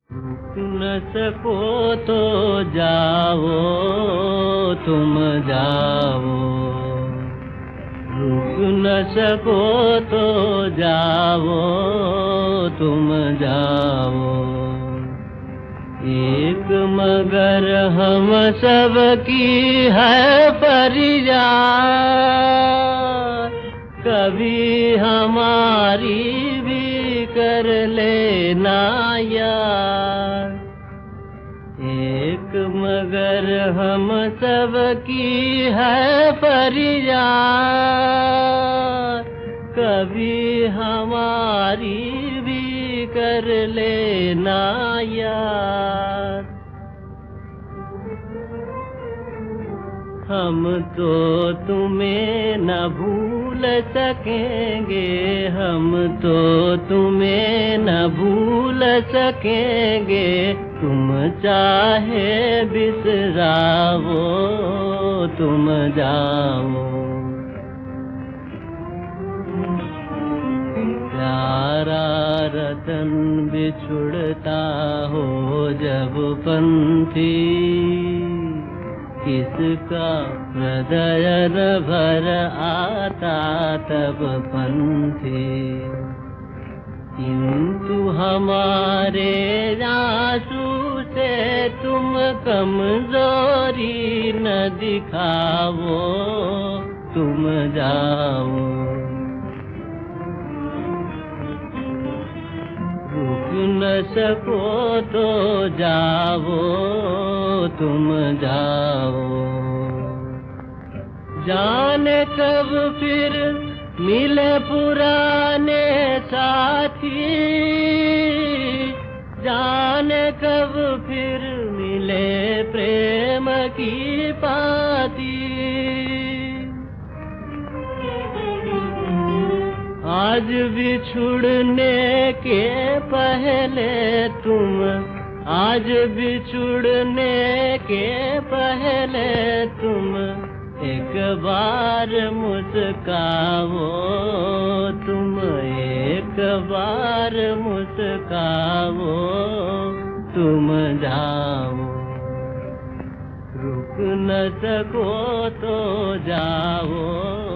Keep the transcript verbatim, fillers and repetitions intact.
रुक न सको तो जाओ, तुम जाओ। रुक न सको तो जाओ, तुम जाओ। एक मगर हम सब की है फरियाद, कभी हमारी भी कर लेना यार। एक मगर हम सब की है फरियाद, कभी हमारी भी कर लेना यार। हम तो तुम्हें न भूल सकेंगे, हम तो तुम्हें न भूल सकेंगे। तुम चाहे बिसराओ, तुम जाओ। प्यारा रतन बिछुड़ता हो जब पंथी, किसका हृदय भर आता तब पंथी। किंतु हमारे आंसू से तुम कमजोरी न दिखाओ, तुम जाओ। रुक न सको तो जाओ, तुम जाओ। जाने कब फिर मिले पुराने साथी, जाने कब फिर मिले प्रेम की पाती। आज बिछुड़ने के पहले तुम, आज बिछुड़ने के पहले तुम एक बार मुस्काओ, तुम एक बार मुस्काओ, तुम जाओ। रुक न सको तो जाओ,